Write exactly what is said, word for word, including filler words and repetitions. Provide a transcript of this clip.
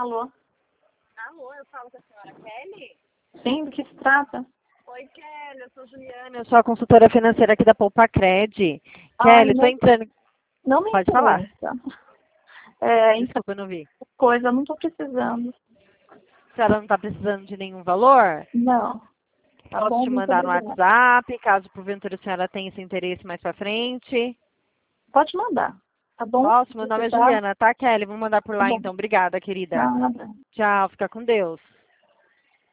Alô? Alô, eu falo com a senhora Kelly? Sim, do que se trata? Oi, Kelly, eu sou Juliana, eu sou a consultora financeira aqui da Poupa Cred. Ai, Kelly, estou não, entrando... não me Pode falar. interessa. É, então, Desculpa, eu não vi. coisa, eu não tô precisando. A senhora não está precisando de nenhum valor? Não. Tá Posso bom, te muito mandar no obrigada. WhatsApp, caso porventura a senhora tenha esse interesse mais pra frente. Pode mandar, tá bom? Posso? Meu nome Você é tá? Juliana, tá, Kelly? Vou mandar por Tá lá bom. então. Obrigada, querida. Nada. Tchau, fica com Deus.